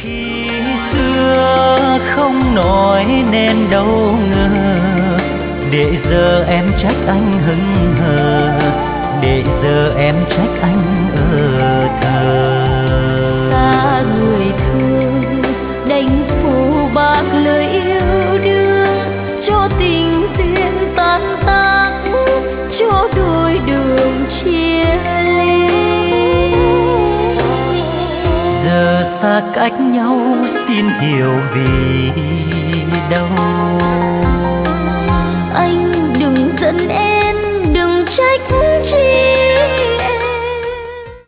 Khi xưa không nói nên đâu ngờ, để giờ em trách anh hững hờ, để giờ em trách anh thờ. Xa người thương đành phụ bạc lời yêu đương, cho tình duyên tan tác, cho đôi đường chia ly. Giờ xa cách nhau xin hiểu vì đâu. Anh đừng giận em, đừng trách chi